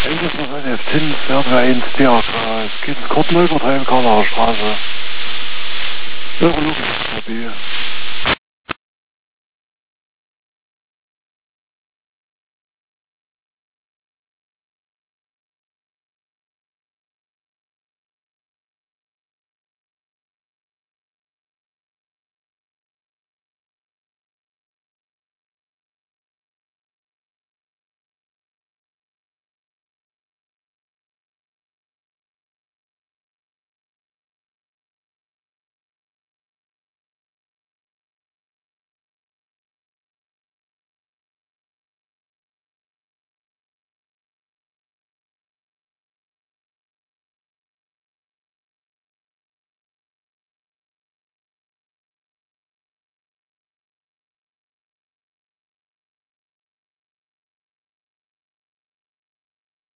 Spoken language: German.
F Zins, Hardware 1, DRK. Es geht ins Kortläufer, Teil Karlauer Straße. Ja, hallo, B.